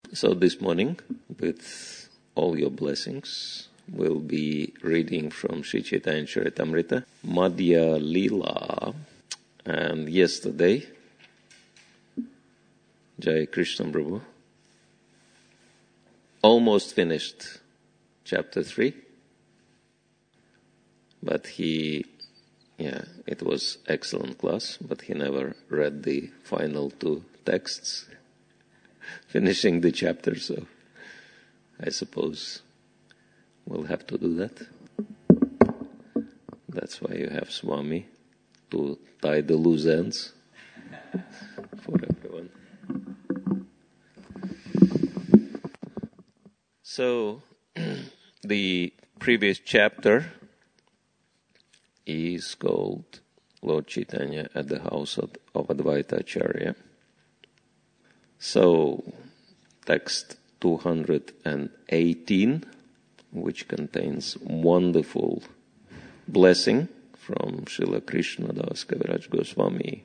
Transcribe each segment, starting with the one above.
So this morning, with all your blessings, we'll be reading from Sri Chaitanya Charitamrita, Madhya Leela, and yesterday, Jai Krishna Prabhu almost finished chapter 3, but it was excellent class, but he never read the final two texts, finishing the chapter, so I suppose we'll have to do that. That's why you have Swami to tie the loose ends for everyone. So, the previous chapter is called Lord Chaitanya at the house of Advaita Acharya. So, text 218, which contains wonderful blessing from Srila Krishnadas Kaviraj Goswami.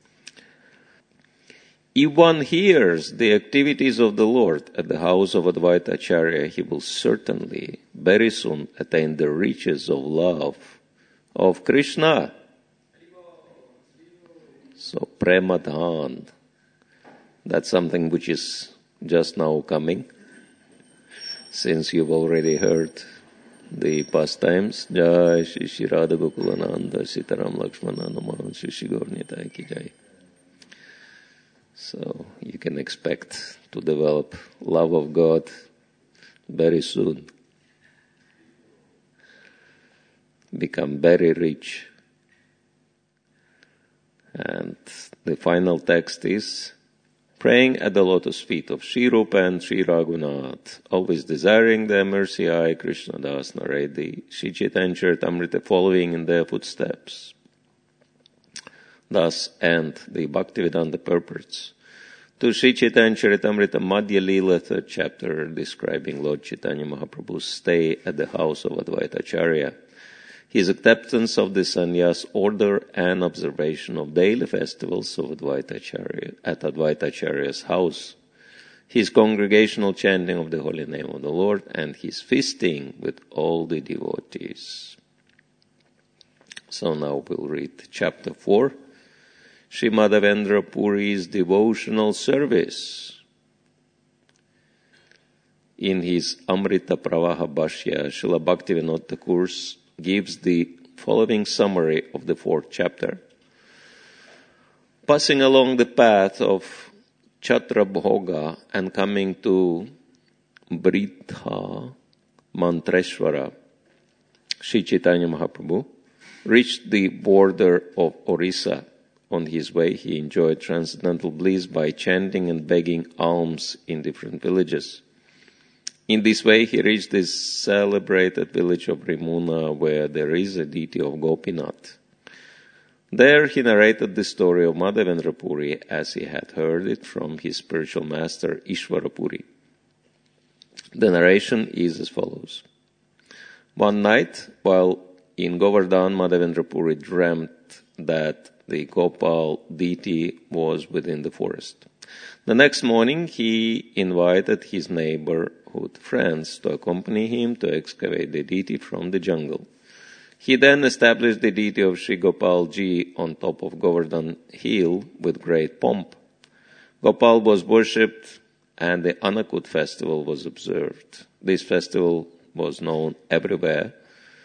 If one hears the activities of the Lord at the house of Advaita Acharya, he will certainly very soon attain the riches of love of Krishna. So, Premadhan. That's something which is just now coming, since you've already heard the pastimes. Jai Shri Shri Radha Gokulananda Sitaram Lakshmana Naman Shri Shri Gaur Nitai Ki Jai. So you can expect to develop love of God very soon. Become very rich. And the final text is praying at the lotus feet of Sri Rupa and Sri Raghunath, always desiring their mercy, I, Krishna Das, narrate the Sri Chaitanya Charitamrita following in their footsteps. Thus end the Bhaktivedanta purports to Sri Chaitanya Charitamrita Madhya Leela, 3rd chapter, describing Lord Chaitanya Mahaprabhu's stay at the house of Advaita Acharya, his acceptance of the sannyas order and observation of daily festivals of Advaita Acharya at Advaita Acharya's house, his congregational chanting of the holy name of the Lord, and his feasting with all the devotees. So now we'll read chapter 4, Sri Madhavendra Puri's devotional service. In his Amrita Pravaha Bhashya, Srila Bhaktivinoda Thakur gives the following summary of the 4th chapter. Passing along the path of Chatrabhoga and coming to Bridha Mantreshwara, Sri Chaitanya Mahaprabhu reached the border of Orissa. On his way, he enjoyed transcendental bliss by chanting and begging alms in different villages. In this way, he reached the celebrated village of Rimuna, where there is a deity of Gopinath. There he narrated the story of Madhavendra Puri as he had heard it from his spiritual master Ishvara Puri. The narration is as follows. One night, while in Govardhan, Madhavendra Puri dreamt that the Gopal deity was within the forest. The next morning, he invited his neighborhood friends to accompany him to excavate the deity from the jungle. He then established the deity of Sri Gopal Ji on top of Govardhan hill with great pomp. Gopal was worshipped and the Anakut festival was observed. This festival was known everywhere,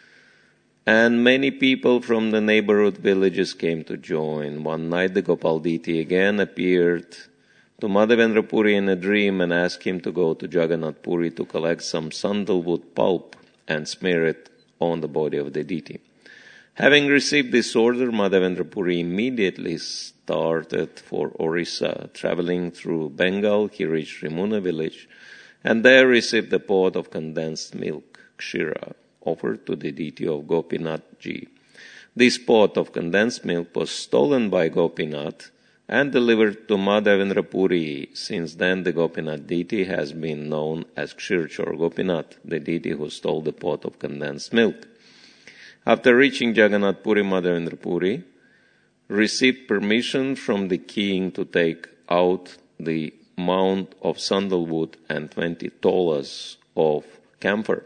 and many people from the neighborhood villages came to join. One night the Gopal deity again appeared to Madhavendra Puri in a dream and asked him to go to Jagannath Puri to collect some sandalwood pulp and smear it on the body of the deity. Having received this order, Madhavendra Puri immediately started for Orissa. Traveling through Bengal, he reached Rimuna village and there received a pot of condensed milk, Kshira, offered to the deity of Gopinath Ji. This pot of condensed milk was stolen by Gopinath and delivered to Madhavendra Puri. Since then, the Gopinath deity has been known as Kshirchor Gopinath, the deity who stole the pot of condensed milk. After reaching Jagannath Puri, Madhavendra Puri received permission from the king to take out the mount of sandalwood and 20 tolas of camphor.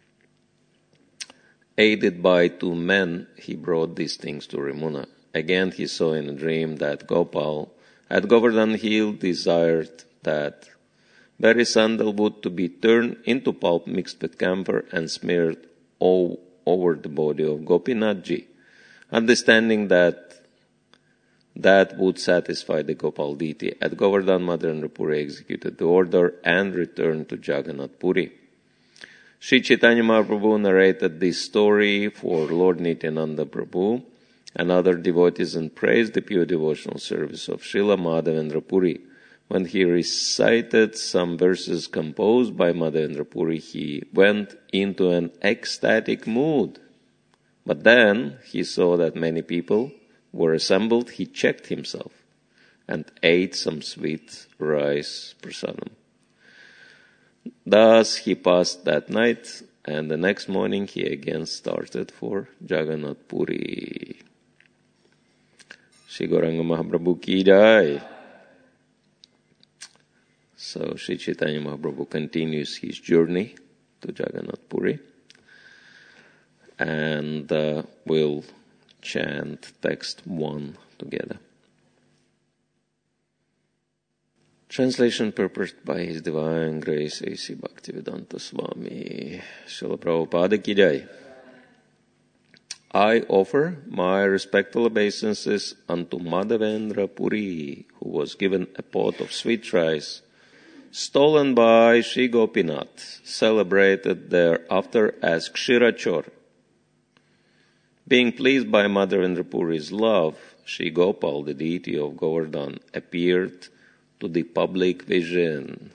Aided by 2 men, he brought these things to Rimuna. Again he saw in a dream that Gopal at Govardhan Hill desired that very sandalwood to be turned into pulp mixed with camphor and smeared all over the body of Gopinathji, understanding that would satisfy the Gopal deity. At Govardhan, Madhavendra Puri executed the order and returned to Jagannath Puri. Sri Chaitanya Mahaprabhu narrated this story for Lord Nityananda Prabhu and other devotees and praised the pure devotional service of Srila Madhavendra Puri. When he recited some verses composed by Madhavendra Puri, he went into an ecstatic mood. But then he saw that many people were assembled. He checked himself and ate some sweet rice prasadam. Thus he passed that night, and the next morning he again started for Jagannath Puri. Shri Gauranga Mahaprabhu ki jai. So Sri Chaitanya Mahaprabhu continues his journey to Jagannath Puri, and we'll chant text 1 together. Translation purposed by His Divine Grace A.C. Bhaktivedanta Swami. Srila Prabhupada ki jai. I offer my respectful obeisances unto Madhavendra Puri, who was given a pot of sweet rice, stolen by Sri Gopinath, celebrated thereafter as Kshirachor. Being pleased by Madhavendra Puri's love, Sri Gopal, the deity of Govardhan, appeared to the public vision.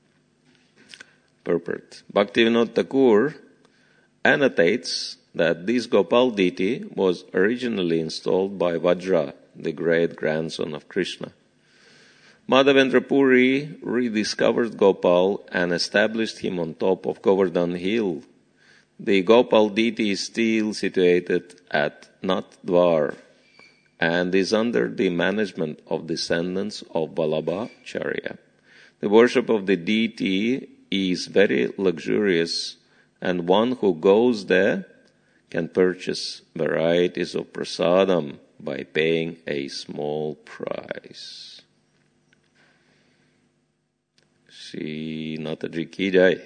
Purport. Bhaktivinoda Thakur annotates that this Gopal deity was originally installed by Vajra, the great grandson of Krishna. Madhavendra Puri rediscovered Gopal and established him on top of Govardhan Hill. The Gopal deity is still situated at Nathdwar and is under the management of descendants of Vallabhacharya. The worship of the deity is very luxurious, and one who goes there can purchase varieties of prasadam by paying a small price. Shri Nataji ki jai.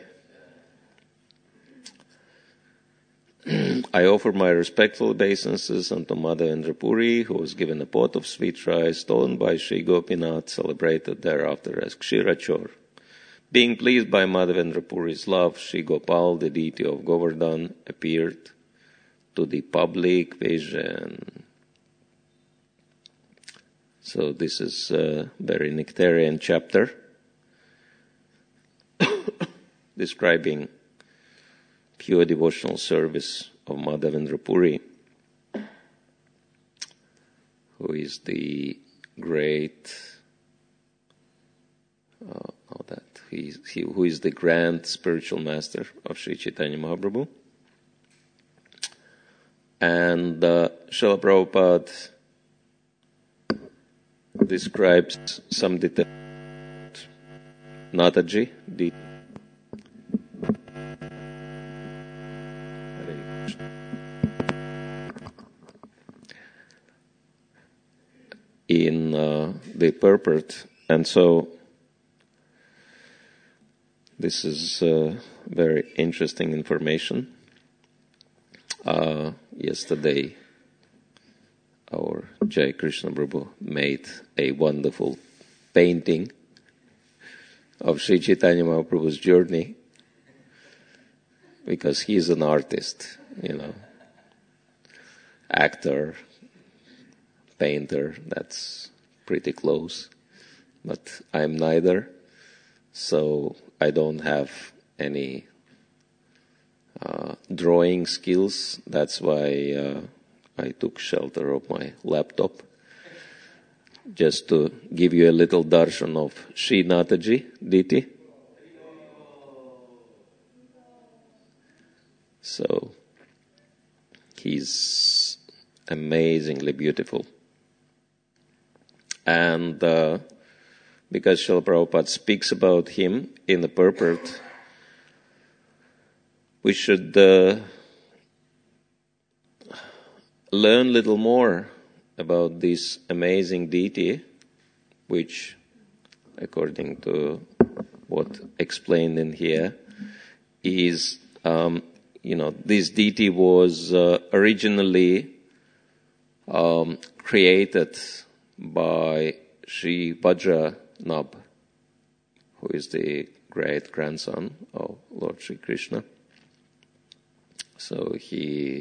I offer my respectful obeisances unto Madhavendra Puri, who was given a pot of sweet rice stolen by Sri Gopinath, celebrated thereafter as Kshirachor. Being pleased by Madhavendra Puri's love, Sri Gopal, the deity of Govardhan, appeared to the public vision. So this is a very nectarian chapter describing pure devotional service of Madhavendra Puri, who is the great, who is the grand spiritual master of Sri Chaitanya Mahaprabhu. And Srila Prabhupada describes some details. Nataji, in the purport, and so this is very interesting information. Yesterday, our Jai Krishna Prabhu made a wonderful painting of Sri Chaitanya Mahaprabhu's journey, because he is an artist, actor, painter, that's pretty close. But I'm neither, so I don't have any drawing skills. That's why I took shelter of my laptop, just to give you a little darshan of Sri Nataji deity. So he's amazingly beautiful. And because Srila Prabhupada speaks about him in the purport, we should learn a little more about this amazing deity, which, according to what explained in here, is, this deity was originally created by Sri Vajranabh, who is the great grandson of Lord Sri Krishna. So he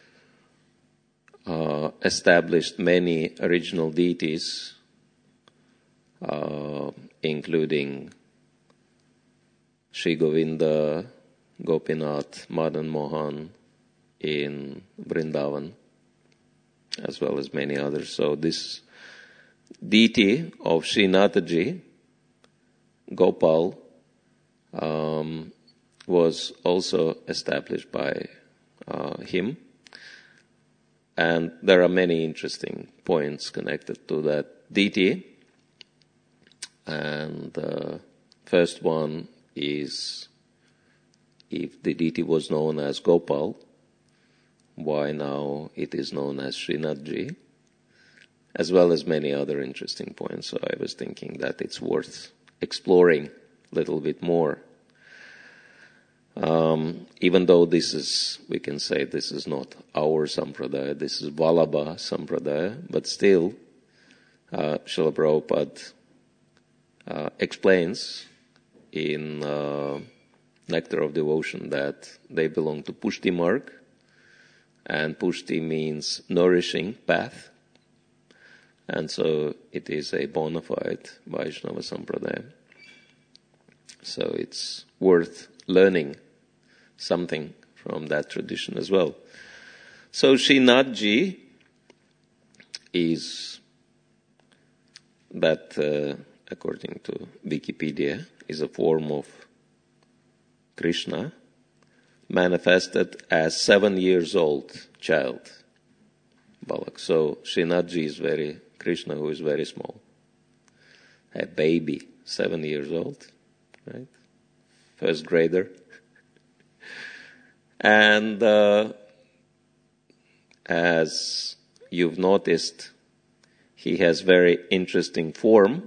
established many original deities, including Sri Govinda, Gopinath, Madan Mohan in Vrindavan, as well as many others. So this deity of Srinathaji, Gopal, was also established by him. And there are many interesting points connected to that deity. And the first one is, if the deity was known as Gopal, why now it is known as Srinathji, as well as many other interesting points. So I was thinking that it's worth exploring a little bit more. Even though we can say this is not our Sampradaya, this is Vallabha Sampradaya, but still, Srila Prabhupada explains in Nectar of Devotion that they belong to Pushti Marg, and Pushti means nourishing path, and so it is a bona fide Vaishnava Sampradaya. So it's worth learning something from that tradition as well. So Srinathji is that, according to Wikipedia, is a form of Krishna manifested as 7 years old child, Balak. So Srinathji is Krishna who is very small, a baby, 7 years old, right? First grader. And as you've noticed, he has very interesting form,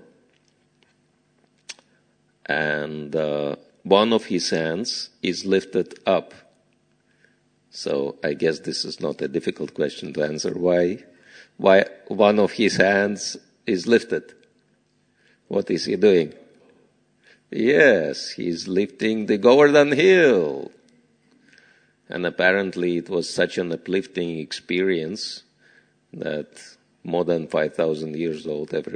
and one of his hands is lifted up. So I guess this is not a difficult question to answer. Why one of his hands is lifted? What is he doing? Yes, he's lifting the Govardhan hill. And apparently it was such an uplifting experience that more than 5,000 years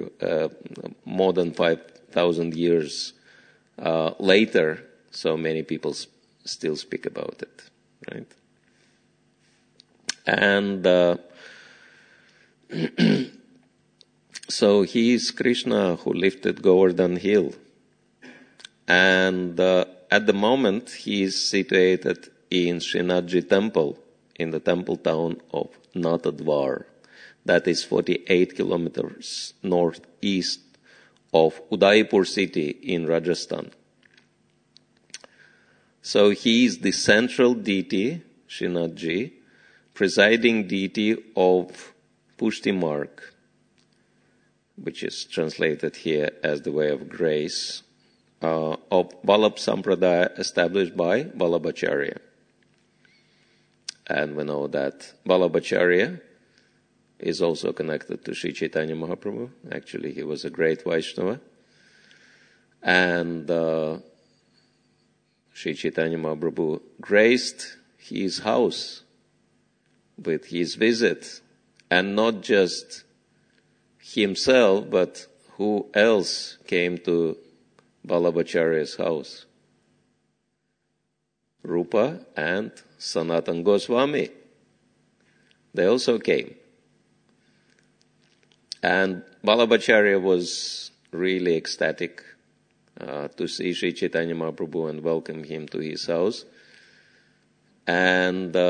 later, so many people still speak about it, right? And so he is Krishna who lifted Govardhan hill. And at the moment he is situated in Srinathji temple, in the temple town of Natadwar. That is 48 kilometers northeast of Udaipur city in Rajasthan. So he is the central deity, Srinathji, presiding deity of Pushti Marg, which is translated here as the way of grace, of Vallabha Sampradaya established by Vallabhacharya. And we know that Vallabhacharya is also connected to Sri Chaitanya Mahaprabhu. Actually, he was a great Vaishnava. And Sri Chaitanya Mahaprabhu graced his house with his visit. And not just himself, but who else came to Vallabhacharya's house? Rupa and Sanatana Goswami. They also came. And Vallabhacharya was really ecstatic to see Sri Chaitanya Mahaprabhu and welcome him to his house. And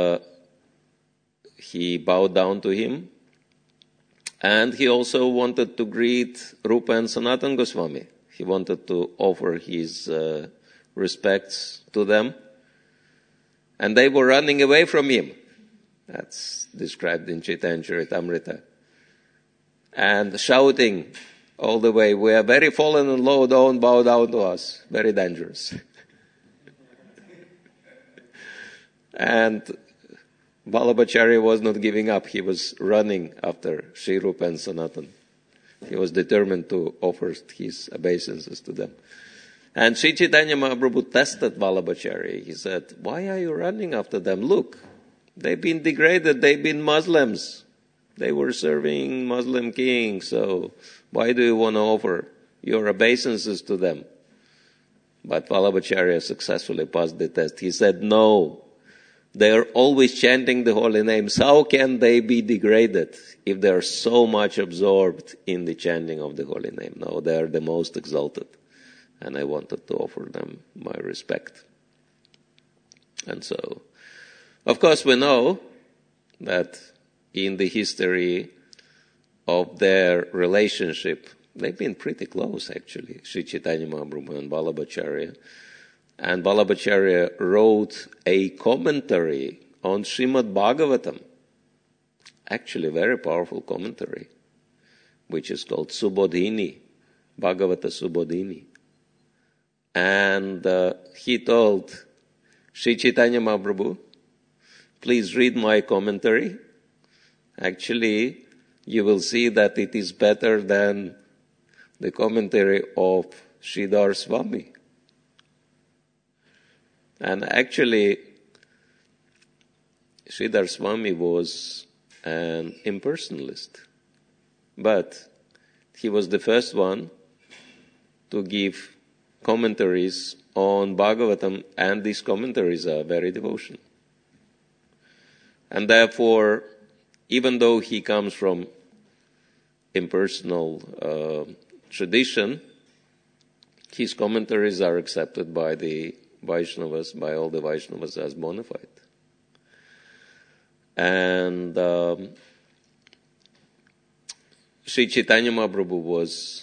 he bowed down to him. And he also wanted to greet Rupa and Sanatana Goswami He wanted to offer his respects to them. And they were running away from him. That's described in Chaitanya Charitamrita. And shouting all the way, "We are very fallen and low, don't bow down to us." Very dangerous. And Vallabhacharya was not giving up. He was running after Sri Rupa and Sanatan. He was determined to offer his obeisances to them. And Sri Chaitanya Mahaprabhu tested Vallabhacharya. He said, "Why are you running after them? Look, they've been degraded. They've been Muslims. They were serving Muslim kings. So why do you want to offer your obeisances to them?" But Vallabhacharya successfully passed the test. He said, "No, they are always chanting the holy names. How can they be degraded if they are so much absorbed in the chanting of the holy name? No, they are the most exalted. And I wanted to offer them my respect." And so, of course, we know that in the history of their relationship, they've been pretty close, actually, Sri Chaitanya Mahaprabhu and Vallabhacharya. And Vallabhacharya wrote a commentary on Srimad Bhagavatam, actually a very powerful commentary, which is called Subodhini, Bhagavata Subodhini. And he told Sri Chaitanya Mahaprabhu, "Please read my commentary. Actually, you will see that it is better than the commentary of Sridhar Swami." And actually, Sridhar Swami was an impersonalist. But he was the first one to give commentaries on Bhagavatam, and these commentaries are very devotional. And therefore, even though he comes from impersonal tradition, his commentaries are accepted by the Vaishnavas, by all the Vaishnavas as bona fide. And Sri Chaitanya Mahaprabhu was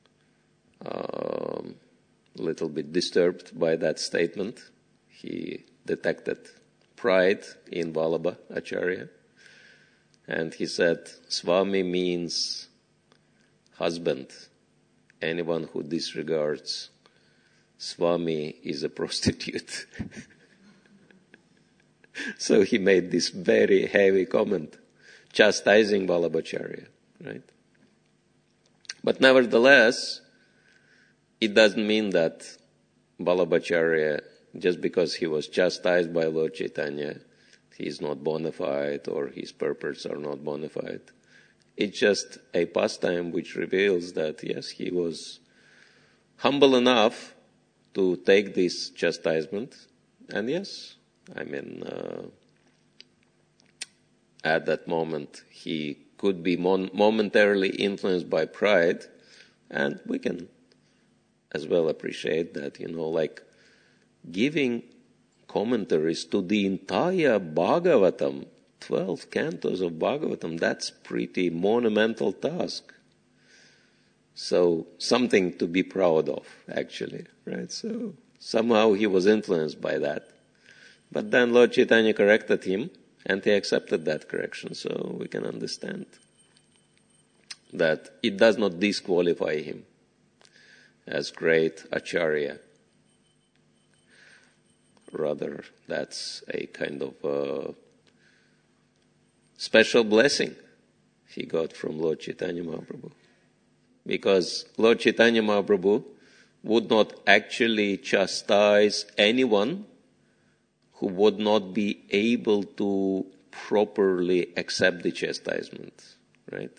a little bit disturbed by that statement. He detected pride in Vallabha Acharya. And he said, "Swami means husband. Anyone who disregards Swami is a prostitute." So he made this very heavy comment, chastising Vallabhacharya, right? But nevertheless, it doesn't mean that Vallabhacharya, just because he was chastised by Lord Chaitanya, he is not bona fide or his purports are not bona fide. It's just a pastime which reveals that, yes, he was humble enough to take this chastisement. And yes, I mean, at that moment, he could be momentarily influenced by pride. And we can as well appreciate that, like giving commentaries to the entire Bhagavatam, 12 cantos of Bhagavatam, that's pretty monumental task. So something to be proud of, actually, right? So somehow he was influenced by that. But then Lord Chaitanya corrected him, and he accepted that correction. So we can understand that it does not disqualify him as great Acharya. Rather, that's a kind of special blessing he got from Lord Chaitanya Mahaprabhu. Because Lord Chaitanya Mahaprabhu would not actually chastise anyone who would not be able to properly accept the chastisement, right?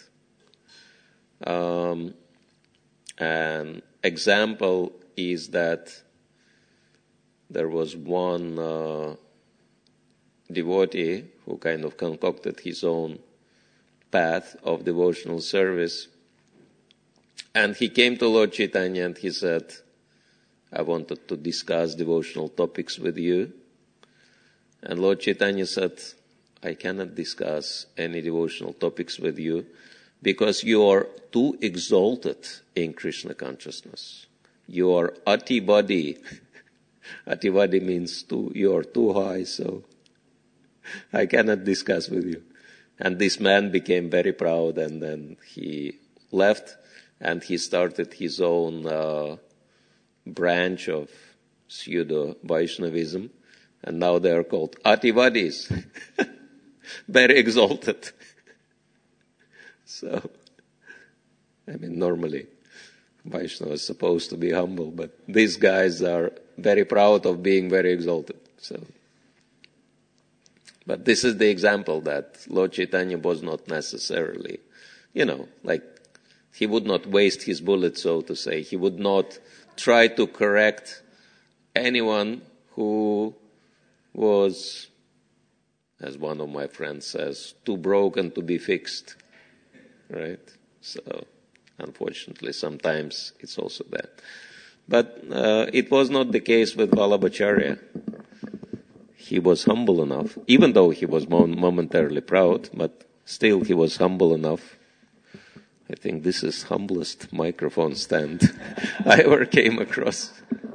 An example is that there was one devotee who kind of concocted his own path of devotional service. And he came to Lord Chaitanya and he said, "I wanted to discuss devotional topics with you." And Lord Chaitanya said, "I cannot discuss any devotional topics with you because you are too exalted in Krishna consciousness. you are Atibadi. Atibadi means you are too high, so I cannot discuss with you. And this man became very proud, and then he left, and he started his own branch of pseudo-Vaishnavism, and now they are called Ativadis. Very exalted. So, normally Vaishnava is supposed to be humble, but these guys are very proud of being very exalted. So, but this is the example that Lord Chaitanya was not necessarily, he would not waste his bullet, so to say. He would not try to correct anyone who was, as one of my friends says, too broken to be fixed. Right? So, unfortunately, sometimes it's also that. But it was not the case with Vallabhacharya. He was humble enough, even though he was momentarily proud, but still he was humble enough. I think this is humblest microphone stand I ever came across.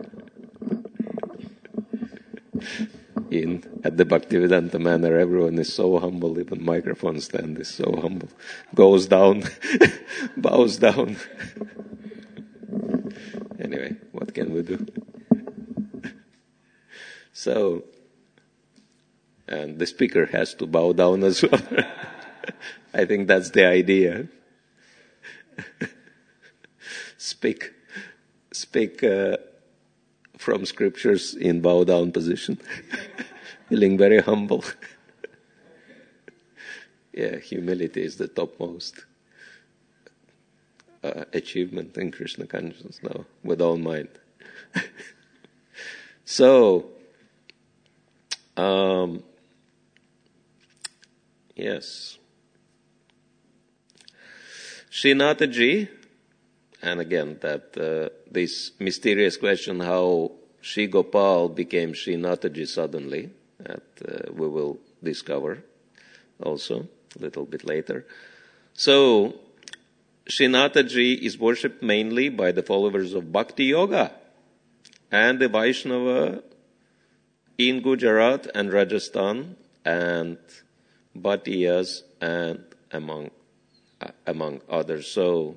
At the Bhaktivedanta Manor, everyone is so humble, even microphone stand is so humble. Goes down, bows down. Anyway, what can we do? So, and the speaker has to bow down as well. I think that's the idea. Speak from scriptures in bow down position. Feeling very humble. Yeah, humility is the topmost achievement in Krishna consciousness now, with all mind. So, yes. Srinathaji, and again, that this mysterious question how Sri Gopal became Srinathaji suddenly, that we will discover also a little bit later. So, Srinathaji is worshipped mainly by the followers of Bhakti Yoga and the Vaishnava in Gujarat and Rajasthan and Bhattiyas and among others. So,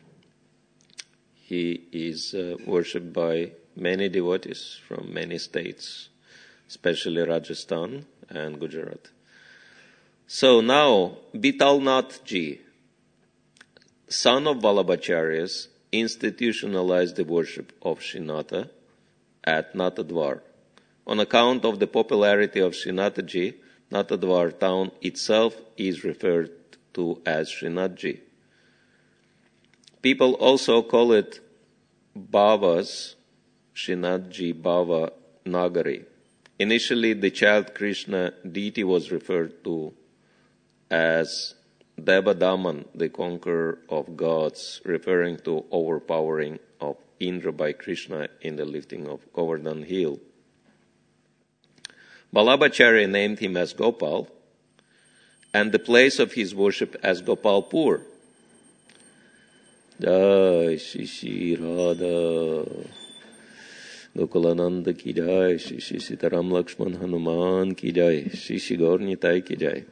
he is worshipped by many devotees from many states, especially Rajasthan and Gujarat. So now, Vitalnath Ji, son of Vallabhacharyas, institutionalized the worship of Srinatha at Natadwar. On account of the popularity of Srinathaji, Natadwar town itself is referred to as Srinathji. People also call it Bhavas, Srinathji Bhava Nagari. Initially, the child Krishna deity was referred to as Devadaman, the conqueror of gods, referring to overpowering of Indra by Krishna in the lifting of Govardhan hill. Vallabhacharya named him as Gopal, and the place of his worship as Gopalpur. Jai Shri Shri Radha Gokulananda ki jai, Shri Shri Sitaram Lakshman Hanuman ki jai, Shri Shri Gaur Nitai ki jai.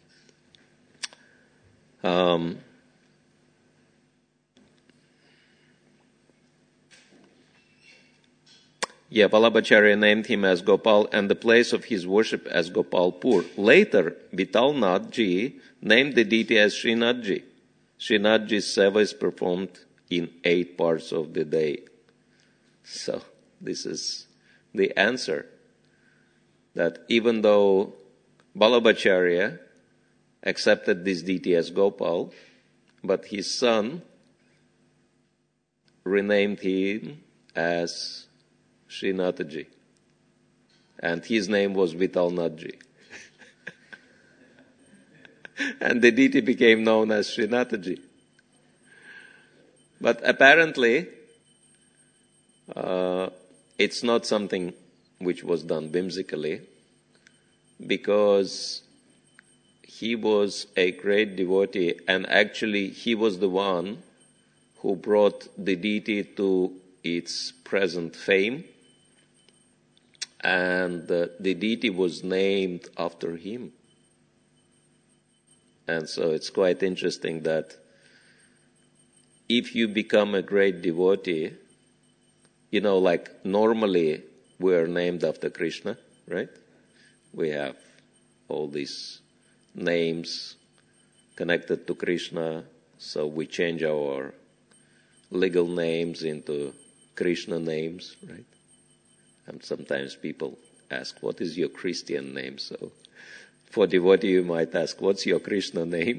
Vallabhacharya named him as Gopal and the place of his worship as Gopalpur. Later, Vitalnath Ji named the deity as Srinathji. Srinathji's seva is performed in 8 parts of the day. So, this is the answer. That even though Vallabhacharya accepted this deity as Gopal, but his son renamed him as Srinathaji. And his name was Vitalnathji. And the deity became known as Srinathaji. But apparently, it's not something which was done whimsically, because he was a great devotee, and actually he was the one who brought the deity to its present fame, and the deity was named after him. And so it's quite interesting that if you become a great devotee, like normally we are named after Krishna, right? We have all these names connected to Krishna, so we change our legal names into Krishna names, right? And sometimes people ask, what is your Christian name? So for devotee, you might ask, what's your Krishna name?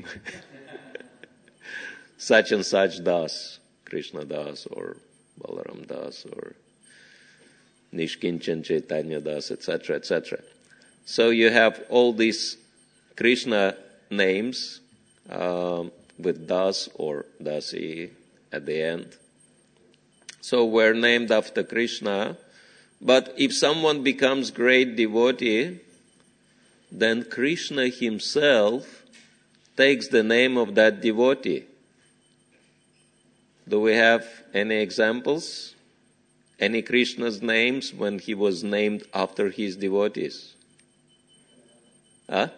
Such and such Das, Krishna Das, or Balaram Das, or Nishkinchan Chaitanya Das, etc., etc. So you have all these Krishna names with Das or Dasi at the end. So we're named after Krishna, but if someone becomes great devotee, then Krishna himself takes the name of that devotee. Do we have any examples? Any Krishna's names when he was named after his devotees? Huh?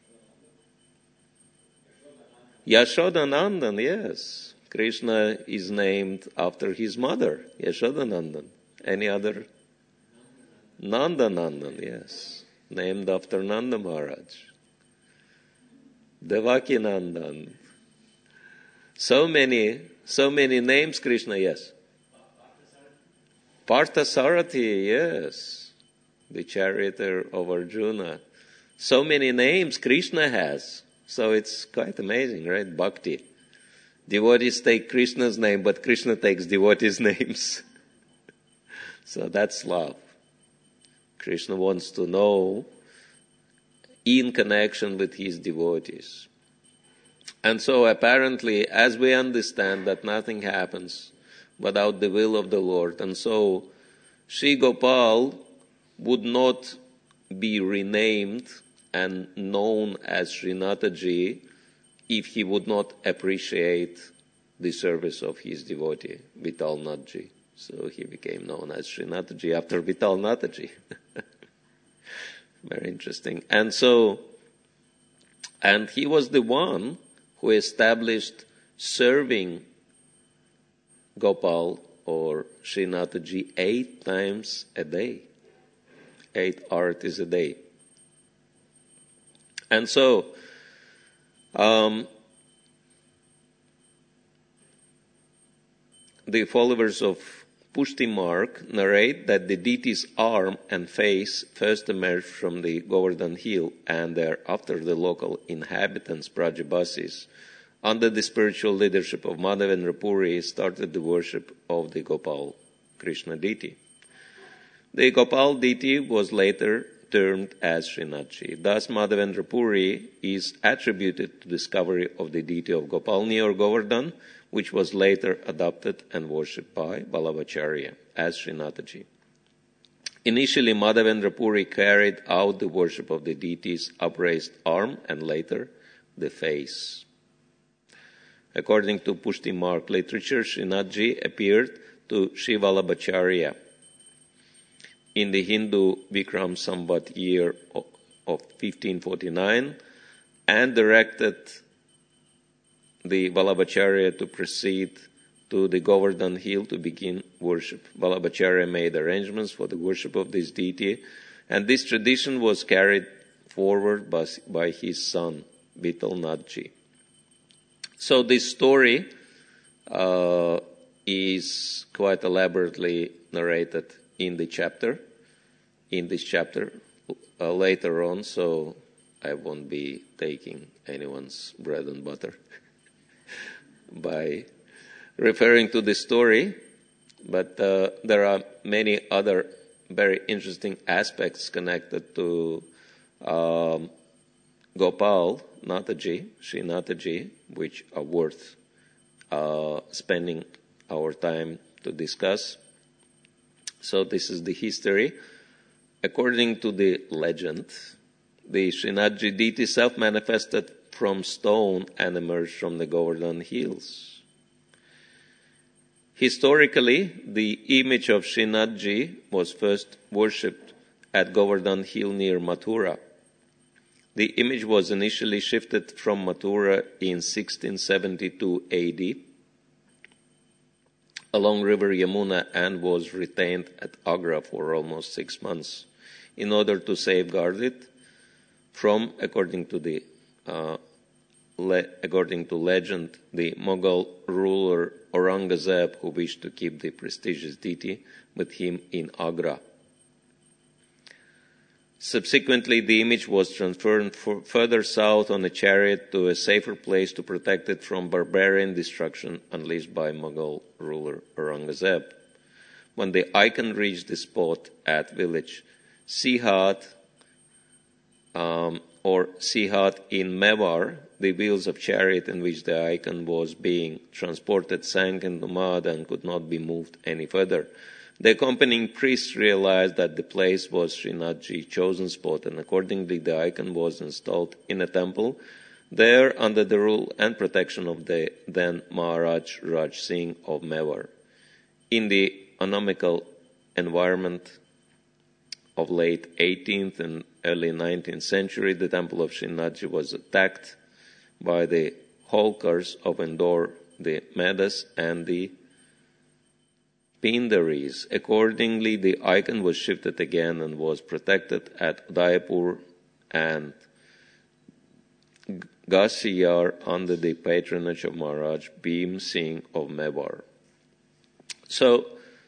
Yashodanandan, yes. Krishna is named after his mother, Yashodanandan. Any other? Nandanandan, yes. Named after Nanda Maharaj. Devaki Nandan. So many names, Krishna, yes. Parthasarathi, yes. The charioteer of Arjuna. So many names Krishna has. So it's quite amazing, right? Bhakti. Devotees take Krishna's name, but Krishna takes devotees' names. So that's love. Krishna wants to know in connection with his devotees. And so apparently, as we understand that nothing happens without the will of the Lord, and so Sri Gopal would not be renamed and known as Srinathaji if he would not appreciate the service of his devotee, Vitalnathji. So he became known as Srinathaji after Vitalnathji. Very interesting. And he was the one who established serving Gopal or Srinathaji 8 times a day. 8 artis a day. And so, the followers of Pushti Marg narrate that the deity's arm and face first emerged from the Govardhan hill, and thereafter the local inhabitants, Brajabasis, under the spiritual leadership of Madhavendra Puri, started the worship of the Gopal Krishna deity. The Gopal deity was later termed as Srinathji. Thus, Madhavendra Puri is attributed to discovery of the deity of Gopal near Govardhan, which was later adopted and worshipped by Vallabhacharya as Srinathji. Initially, Madhavendra Puri carried out the worship of the deity's upraised arm and later the face. According to Pushti Marg literature, Srinathji appeared to Sri Vallabhacharya in the Hindu Vikram Samvat year of 1549 and directed the Vallabhacharya to proceed to the Govardhan hill to begin worship. Vallabhacharya made arrangements for the worship of this deity, and this tradition was carried forward by his son, Vitalnathji. So this story is quite elaborately narrated in this chapter later on, so I won't be taking anyone's bread and butter by referring to this story, but there are many other very interesting aspects connected to Gopal Nathaji, Sri Nathaji, which are worth spending our time to discuss. So this is the history. According to the legend, the Srinathji deity self-manifested from stone and emerged from the Govardhan hills. Historically, the image of Srinathji was first worshipped at Govardhan Hill near Mathura. The image was initially shifted from Mathura in 1672 AD along river Yamuna and was retained at Agra for almost 6 months in order to safeguard it from, according to legend, the Mughal ruler Aurangzeb, who wished to keep the prestigious deity with him in Agra. Subsequently, the image was transferred further south on a chariot to a safer place to protect it from barbarian destruction unleashed by Mughal ruler Aurangzeb. When the icon reached the spot at village Sihat or Sihat in Mewar, the wheels of chariot in which the icon was being transported sank in the mud and could not be moved any further. The accompanying priests realized that the place was Srinathji's chosen spot, and accordingly the icon was installed in a temple there under the rule and protection of the then Maharaj Raj Singh of Mewar. In the anarchical environment of late 18th and early 19th century, the temple of Srinathji was attacked by the Holkars of Indore, the Medas, and the Pindaris. Accordingly, the icon was shifted again and was protected at Udaipur and Ghassiyar under the patronage of Maharaj Bhim Singh of Mewar. So,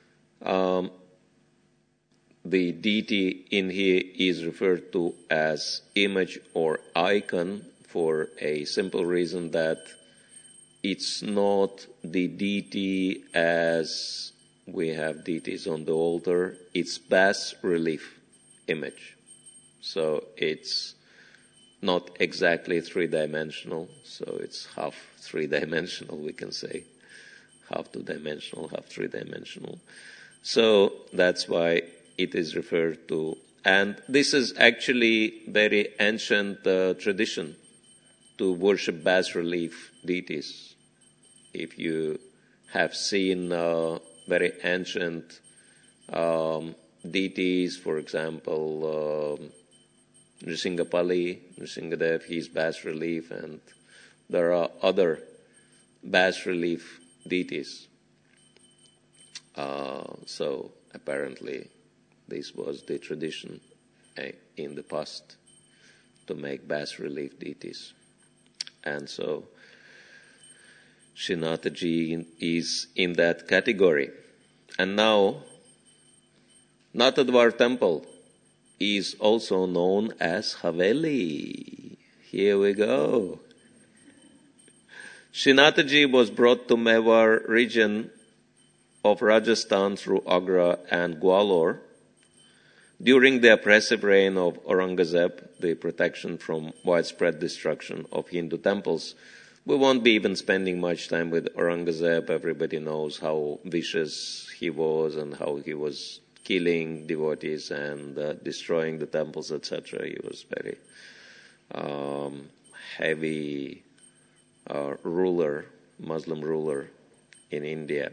the deity in here is referred to as image or icon for a simple reason that it's not the deity as we have deities on the altar. It's bas-relief image. So it's not exactly three-dimensional. So it's half three-dimensional, we can say. Half two-dimensional, half three-dimensional. So that's why it is referred to. And this is actually very ancient tradition to worship bas-relief deities. If you have seen very ancient deities, for example, Nrsinghapali, Nrsingadev, he's bas-relief, and there are other bas-relief deities. So apparently this was the tradition in the past to make bas-relief deities. And so Srinathji is in that category. And now, Nathdwar temple is also known as Haveli. Here we go. Srinathji was brought to Mewar region of Rajasthan through Agra and Gwalior during the oppressive reign of Aurangzeb, the protection from widespread destruction of Hindu temples. We won't be even spending much time with Aurangzeb. Everybody knows how vicious he was and how he was killing devotees and destroying the temples, etc. He was very heavy ruler, Muslim ruler in India.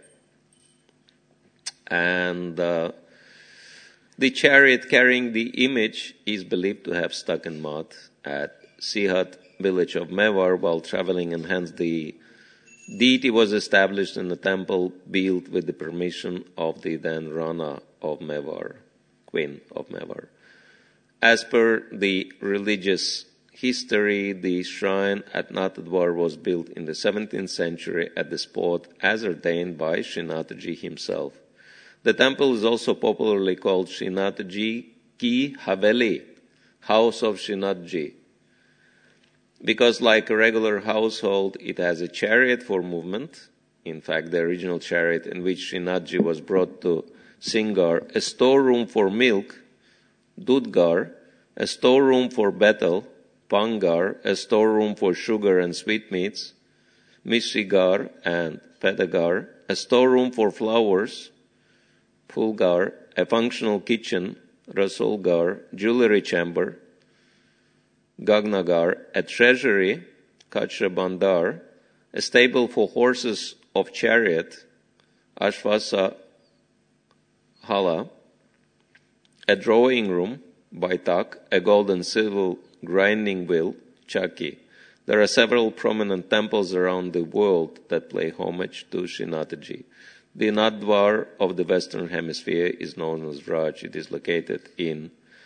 And the chariot carrying the image is believed to have stuck in mud at Sihat village of Mewar while traveling, and hence the deity was established in a temple built with the permission of the then Rana of Mewar, Queen of Mewar. As per the religious history, the shrine at Nathdwar was built in the 17th century at the spot as ordained by Srinathji himself. The temple is also popularly called Srinathji Ki Haveli, House of Srinathji, because like a regular household, it has a chariot for movement. In fact, the original chariot in which Srinathji was brought to Singar, a storeroom for milk, Dudgar, a storeroom for betel, Pangar, a storeroom for sugar and sweetmeats, Mishrigar and Pedagar, a storeroom for flowers, Pulgar, a functional kitchen, Rasolgar, jewelry chamber, Gagnagar, a treasury, Kachra Bandar, a stable for horses of chariot, Ashvasa Hala, a drawing room, Baitak, a gold and silver grinding wheel, Chaki. There are several prominent temples around the world that pay homage to Srinathaji. The Nathdwar of the Western Hemisphere is known as Raj. It is located in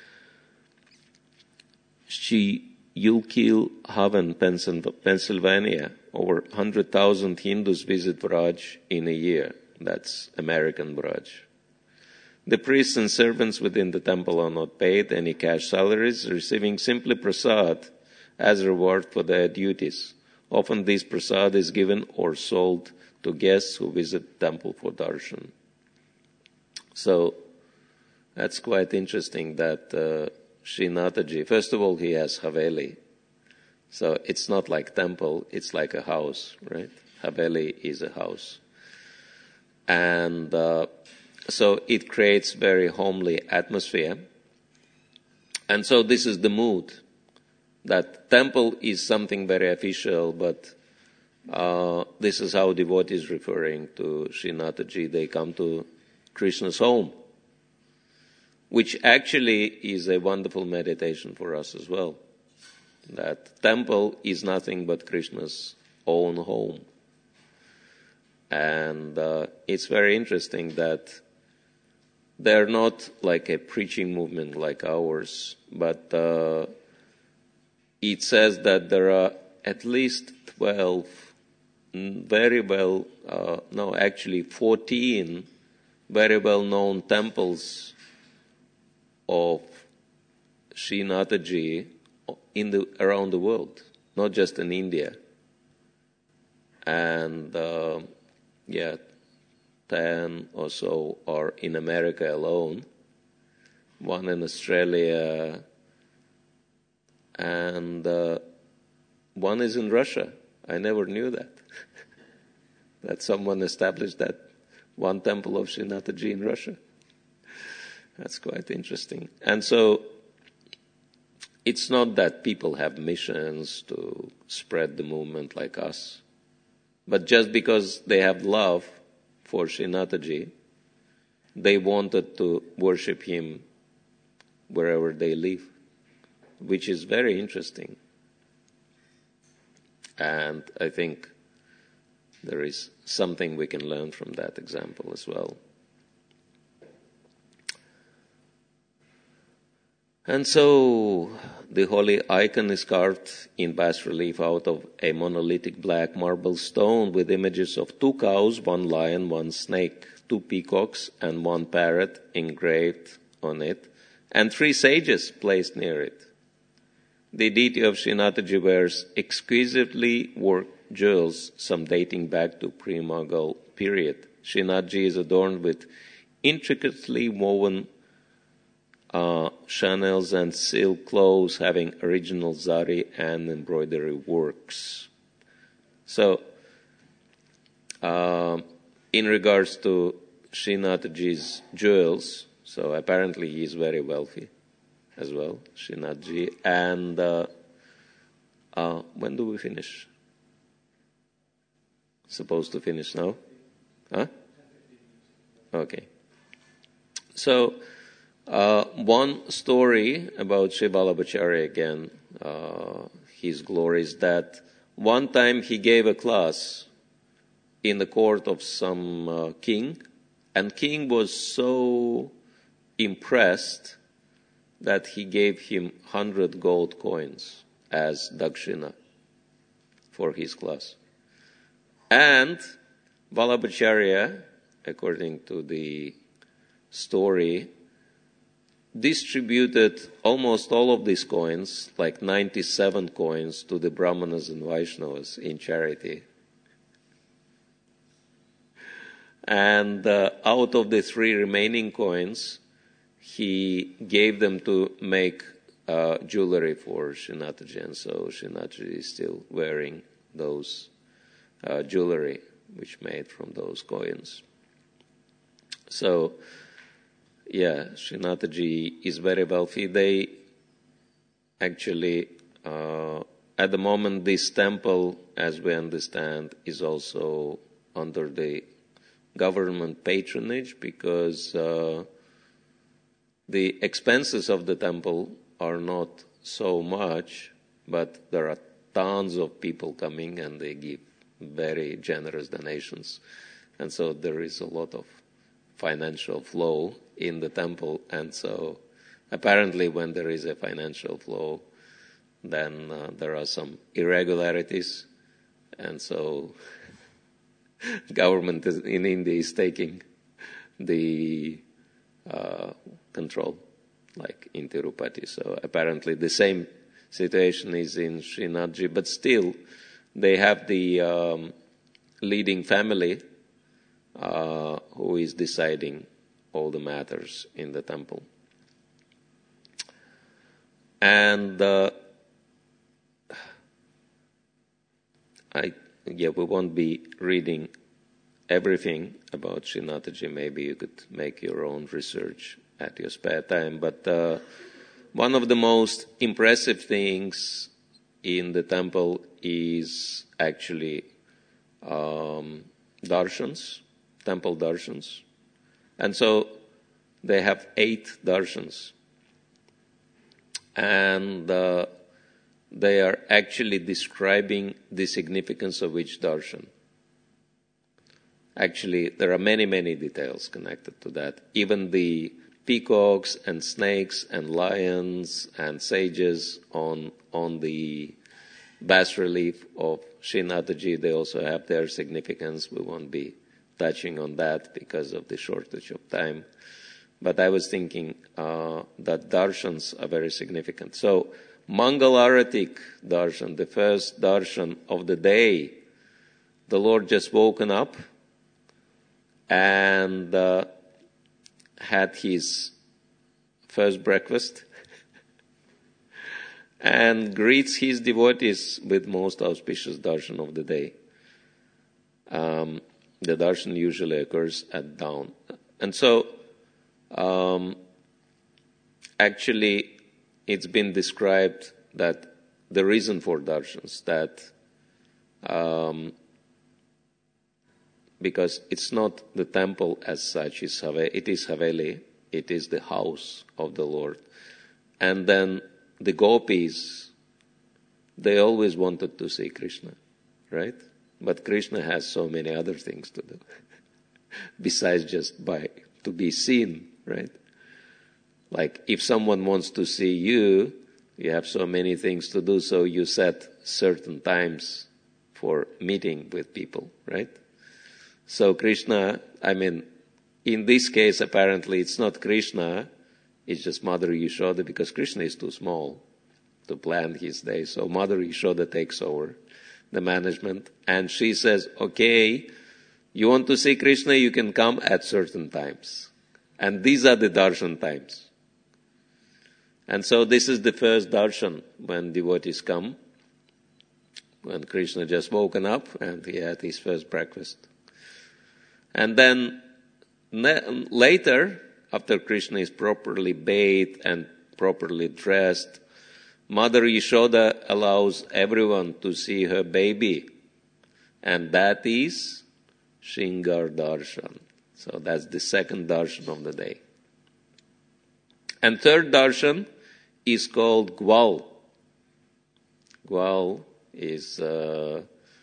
Schuylkill Haven, Pennsylvania. Over 100,000 Hindus visit Raj in a year. That's American Raj. The priests and servants within the temple are not paid any cash salaries, receiving simply prasad as a reward for their duties. Often this prasad is given or sold to guests who visit the temple for darshan. So that's quite interesting that Srinathaji, first of all, he has Haveli. So it's not like temple, it's like a house, right? Haveli is a house. And so it creates very homely atmosphere. And so this is the mood, that temple is something very official, but this is how devotees referring to Srinathaji. They come to Krishna's home, which actually is a wonderful meditation for us as well. That temple is nothing but Krishna's own home. And it's very interesting that they're not like a preaching movement like ours, but it says that there are at least 12 14 very well-known temples of Srinathaji around the world, not just in India. And 10 or so are in America alone, one in Australia, and one is in Russia. I never knew that. That someone established that one temple of Srinathaji in Russia. That's quite interesting. And so it's not that people have missions to spread the movement like us, but just because they have love for Srinathaji, they wanted to worship him wherever they live, which is very interesting. And I think there is something we can learn from that example as well. And so the holy icon is carved in bas relief out of a monolithic black marble stone with images of 2 cows, 1 lion, 1 snake, 2 peacocks, and 1 parrot engraved on it, and 3 sages placed near it. The deity of Srinathaji wears exquisitely worked jewels, some dating back to pre-Mughal period. Srinathaji is adorned with intricately woven chanels and silk clothes having original zari and embroidery works. So, in regards to Srinathaji's jewels, so apparently he is very wealthy as well, Srinathaji. And when do we finish? Supposed to finish now? Huh? Okay. So, one story about Sri Vallabhacharya again, his glory is that one time he gave a class in the court of some king, and king was so impressed that he gave him 100 gold coins as dakshina for his class. And Vallabhacharya, according to the story, distributed almost all of these coins, like 97 coins, to the Brahmanas and Vaishnavas in charity. And out of the 3 remaining coins, he gave them to make jewelry for Srinathaji. And so Srinathaji is still wearing those jewelry which made from those coins. So, yeah, Srinathaji is very wealthy. They actually, at the moment, this temple, as we understand, is also under the government patronage because the expenses of the temple are not so much, but there are tons of people coming and they give very generous donations. And so there is a lot of financial flow in the temple. And so apparently when there is a financial flow, then there are some irregularities. And so government in India is taking the control, like in Tirupati. So apparently the same situation is in Srinathji, but still they have the leading family who is deciding all the matters in the temple. And we won't be reading everything about Srinathji. Maybe you could make your own research at your spare time. But one of the most impressive things in the temple is actually darshans, temple darshans. And so they have 8 darshans. And they are actually describing the significance of each darshan. Actually, there are many, many details connected to that. Even the peacocks and snakes and lions and sages on the bas-relief of Srinathji, they also have their significance. We won't be touching on that because of the shortage of time. But I was thinking that darshans are very significant. So, Mangalaratik darshan, the first darshan of the day, the Lord just woken up and had his first breakfast and greets his devotees with most auspicious darshan of the day. The darshan usually occurs at dawn. And so, actually, it's been described that the reason for darshans, that because it's not the temple as such, it is Haveli, it is the house of the Lord. And then the gopis, they always wanted to see Krishna, right? But Krishna has so many other things to do besides just to be seen, right? Like if someone wants to see you, you have so many things to do, so you set certain times for meeting with people, right? So Krishna, in this case, apparently it's not Krishna, it's just Mother Yashoda, because Krishna is too small to plan his day. So Mother Yashoda takes over the management, and she says, okay, you want to see Krishna, you can come at certain times. And these are the darshan times. And so this is the first darshan when devotees come, when Krishna just woken up and he had his first breakfast. And then later, after Krishna is properly bathed and properly dressed, Mother Yashoda allows everyone to see her baby. And that is Shringar Darshan. So that's the second darshan of the day. And third darshan is called Gwal. Gwal is a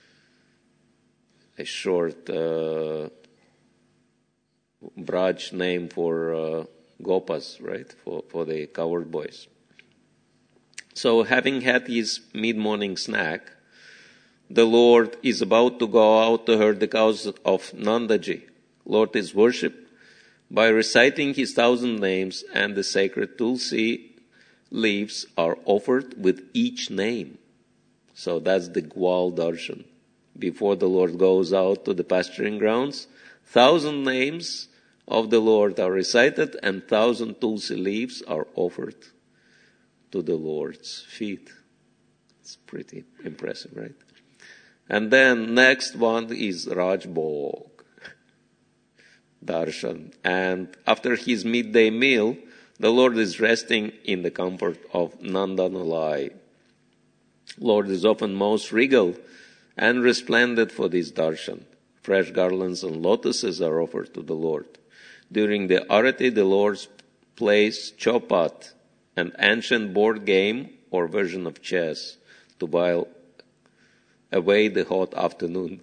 short Braj name for Gopas, right? For the cowherd boys. So having had his mid-morning snack, the Lord is about to go out to herd the cows of Nandaji. Lord is worshipped by reciting his 1,000 names, and the sacred Tulsi leaves are offered with each name. So that's the Gwal Darshan. Before the Lord goes out to the pasturing grounds, 1,000 names of the Lord are recited, and 1,000 Tulsi leaves are offered to the Lord's feet. It's pretty impressive, right? And then next one is Rajbhog Darshan. And after his midday meal, the Lord is resting in the comfort of Nandanalai. Lord is often most regal and resplendent for this darshan. fresh garlands and lotuses are offered to the Lord. During the Arati, the Lord plays chopat, an ancient board game or version of chess, to while away the hot afternoon.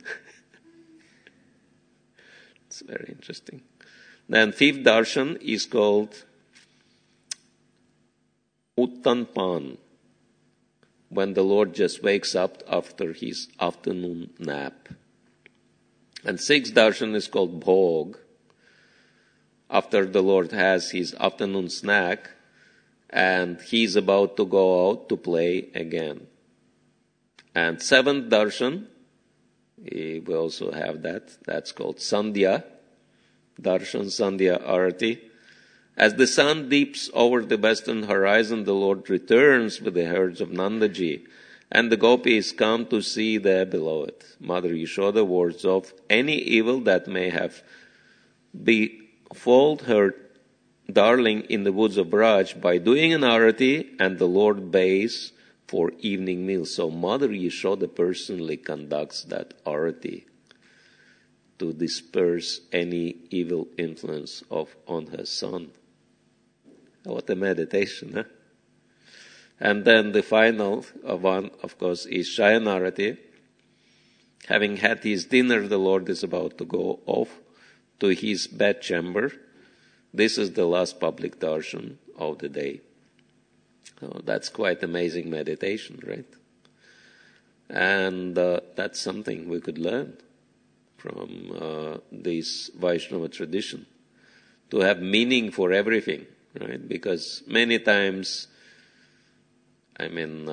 It's very interesting. Then fifth darshan is called Uttanpan, when the Lord just wakes up after his afternoon nap. And sixth darshan is called Bhog, after the Lord has his afternoon snack and he's about to go out to play again. And seventh darshan, we also have that's called Sandhya, darshan, Sandhya Arati. As the sun dips over the western horizon, the Lord returns with the herds of Nandaji, and the gopis come to see their beloved. Mother Yashoda wards off any evil that may have befalled her darling in the woods of Braj by doing an arati, and the Lord bays for evening meal. So Mother Yashoda personally conducts that arati to disperse any evil influence on her son. What a meditation, huh? And then the final one, of course, is Shayanarati. Having had his dinner, the Lord is about to go off to his bedchamber. This is the last public darshan of the day. So that's quite amazing meditation, right? And that's something we could learn from this Vaishnava tradition, to have meaning for everything. Right? Because many times, I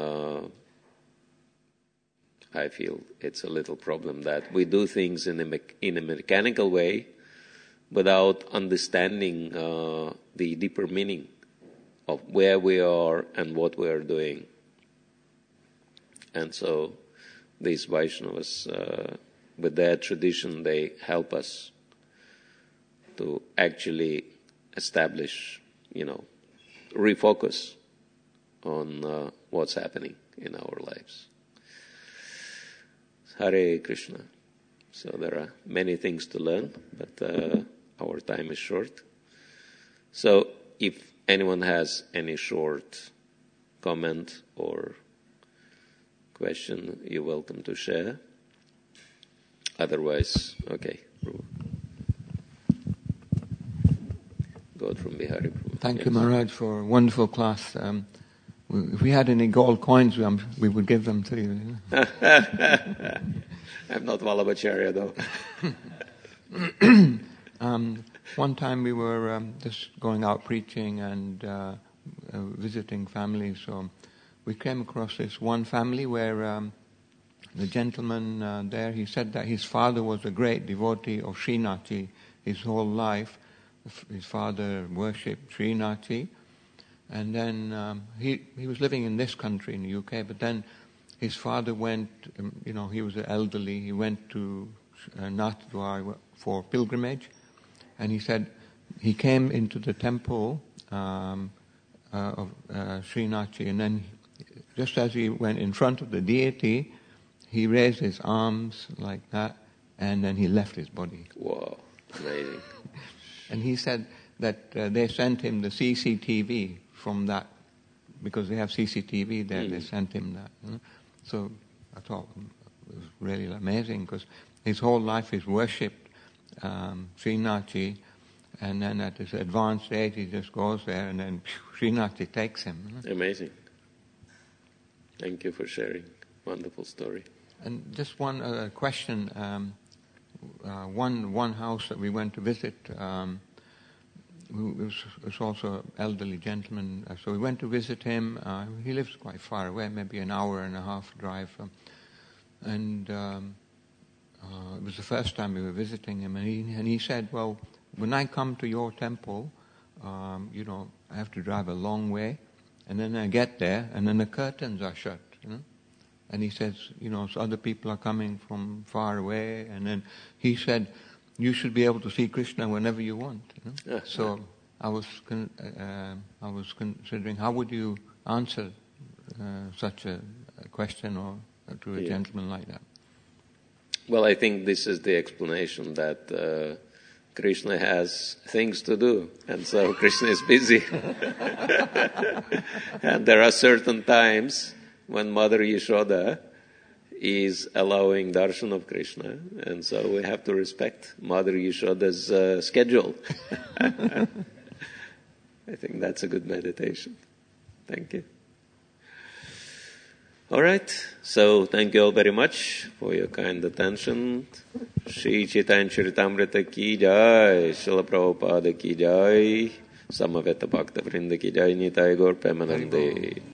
feel it's a little problem that we do things in a mechanical way without understanding the deeper meaning of where we are and what we are doing. And so these Vaishnavas, with their tradition, they help us to actually establish, refocus on what's happening in our lives. Hare Krishna. So there are many things to learn, but our time is short. So if anyone has any short comment or question, you're welcome to share. Otherwise, okay. From Bihari. Thank you, Maharaj, for a wonderful class. If we had any gold coins, we would give them to you. I'm not Vallabhacharya, though. One time we were just going out preaching and visiting families. So we came across this one family where the gentleman there, he said that his father was a great devotee of Srinathji his whole life. His father worshipped Srinathji, and then he was living in this country, in the UK, but then his father went, he was elderly, he went to Nathdwar for pilgrimage, and he said he came into the temple of Srinathji, and then just as he went in front of the deity, he raised his arms like that, and then he left his body. Wow, amazing. And he said that they sent him the CCTV from that, because they have CCTV there, they sent him that. So I thought it was really amazing, because his whole life he's worshipped Srinathji, and then at his advanced age he just goes there, and then Srinathji takes him. Amazing. Thank you for sharing. Wonderful story. And just one question. One house that we went to visit, was also an elderly gentleman. So we went to visit him. He lives quite far away, maybe an hour and a half drive. And it was the first time we were visiting him. And he said, well, when I come to your temple, I have to drive a long way. And then I get there, and then the curtains are shut, And he says, so other people are coming from far away. And then he said, you should be able to see Krishna whenever you want. So I was considering, how would you answer such a question or to a gentleman like that? Well, I think this is the explanation that Krishna has things to do, and so Krishna is busy. And there are certain times when Mother Yashoda is allowing darshan of Krishna, and so we have to respect Mother Yashoda's schedule. I think that's a good meditation. Thank you. All right, so thank you all very much for your kind attention. Shri Chaitanya Charitamrita ki jai, Srila Prabhupada ki jai, Samaveta Bhakta Vrinda ki jai, Nitai Gaur Premanande.